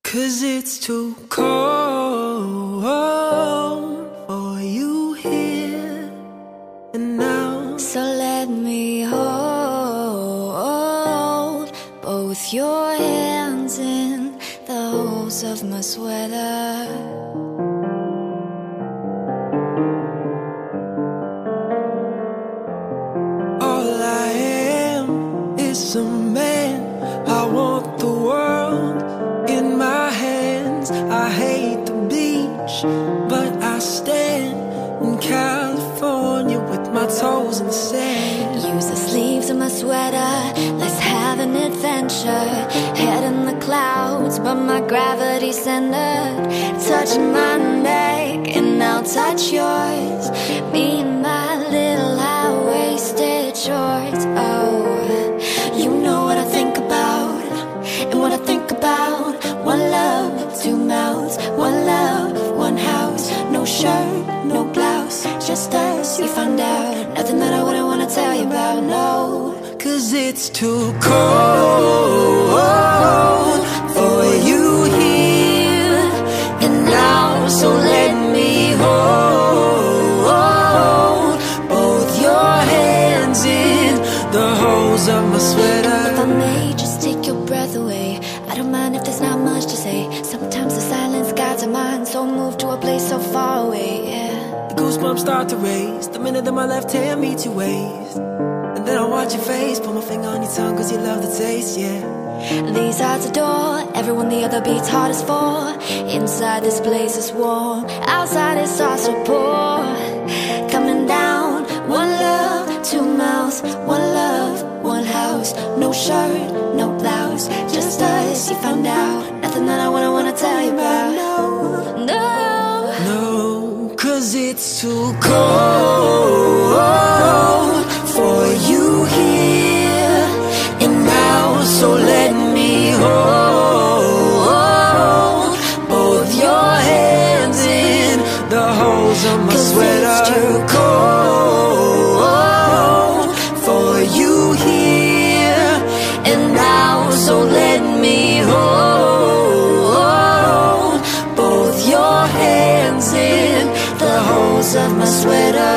'Cause it's too cold for you here and now. So let me hold both your hands in the holes of my sweater. All I am is a man. I want the world in my hands. I hate the beach, but I stand in California with my toes in the sand. Use the sleeves of my sweater, let's have an adventure. Head in the clouds, but my gravity's centered. Touching my neck, and I'll touch yours. Me and my little high-waisted shorts. Oh, you know what I think about, and what I think about. One love, two mouths, one love, one house. No shirt, no blouse, just us, you found out. Nothing that I wouldn't wanna tell you about, no. 'Cause it's too cold for you here and now. So let me hold both your hands in the holes of my sweater. If I may just take your breath away, I don't mind if there's not much to say. Sometimes the silence guides our mind, so moved to a place so far away, yeah. The goosebumps start to raise the minute that my left hand meets your waist. And then I watch your face, put my finger on your tongue 'cause you love the taste, yeah. These hearts adore everyone the other beats hardest for. Inside this place is warm, outside it's also poor. Coming down, one love, two mouths, one love, one house. No shirt, no blouse, just us, you found out. Nothing that I wouldn't wanna tell you about, no, no. No, 'cause it's too cold for you here and now. So let me hold both your hands in the holes of my sweater. It's too cold for you here and now. So let me hold both your hands in the holes of my sweater.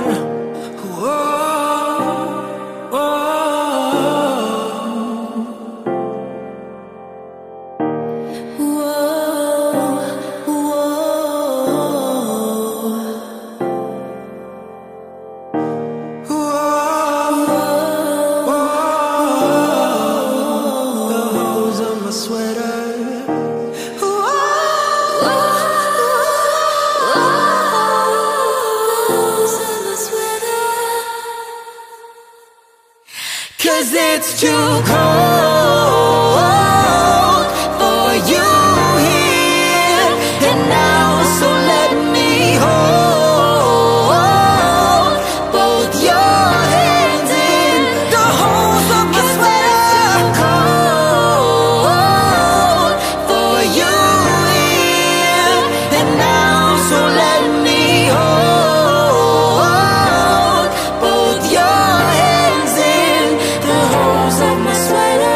Cause it's too cold for you here and now. So let me hold both your hands in the holes of my sweater. Cold for you here and now. So let me hold both your hands in the holes of my sweater.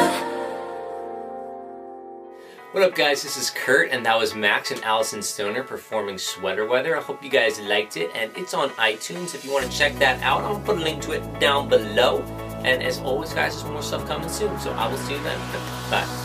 What up, guys? This is Kurt, and that was Max and Allison Stoner performing Sweater Weather. I hope you guys liked it, and it's on iTunes. If you want to check that out, I'll put a link to it down below. And as always, guys, there's more stuff coming soon, so I will see you then. Bye.